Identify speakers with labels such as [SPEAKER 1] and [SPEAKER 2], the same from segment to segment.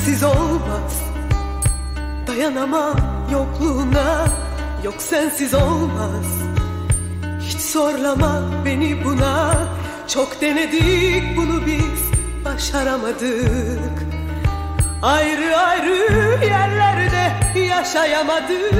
[SPEAKER 1] sensiz olmaz. Dayanamam yokluğuna, yok sensiz olmaz. Hiç zorlama beni buna, çok denedik bunu biz, başaramadık. Ayrı ayrı yerlerde yaşayamadık.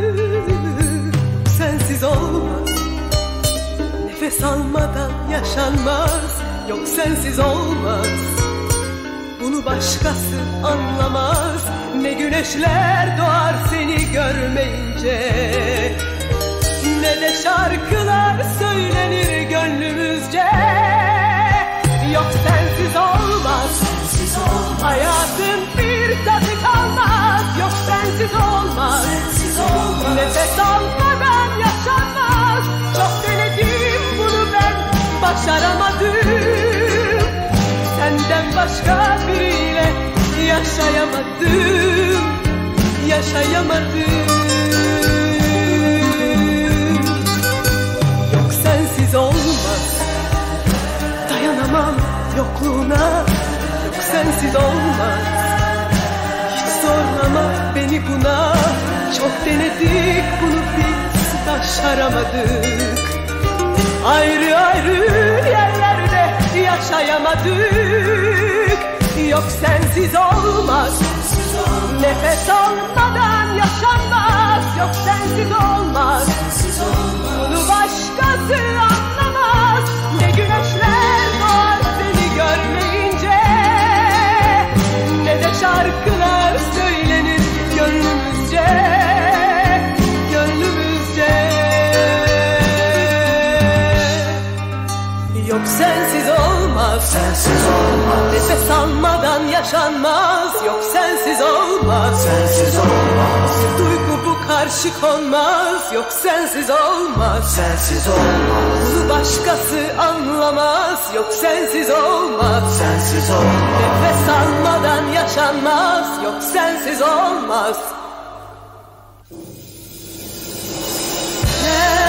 [SPEAKER 1] Sensiz olmaz. Nefes almadan yaşanmaz, yok sensiz olmaz. Bunu başkası anlamaz. Ne güneşler doğar seni görmeyince, ne de şarkılar söylenir gönlümüzce. Yok sensiz olmaz, sensiz olmaz. Hayatın bir tadı kalmaz. Yok sensiz olmaz, sensiz olmaz. Nefes almadan yaşanmaz. Çok denedim bunu ben, başaramadım. Senden başka biriyle yaşayamadım, yaşayamadım. Yok sensiz olmaz. Dayanamam yokluğuna, yok sensiz olmaz. Hiç zorlama beni buna, çok denedik bunu biz, başaramadık. Ayrı ayrı yerlerde yaşayamadık. Yok sensiz olmaz, sensiz olmaz. Nefes almadan yaşanmaz. Yok sensiz olmaz, sensiz olmaz. Bunu başkası anlamaz. Ne güneşler doğar seni görmeyince, ne de şarkılar söylenir gönlümüzce, gönlümüzce. Yok sensiz olmaz, sensiz olmaz. Nefes almadan yaşanmaz. Yok sensiz olmaz, sensiz olmaz. Bir duygu bu karşı konmaz. Yok sensiz olmaz, sensiz olmaz. Bunu başkası anlamaz. Yok sensiz olmaz, sensiz olmaz. Nefes almadan yaşanmaz. Yok sensiz olmaz.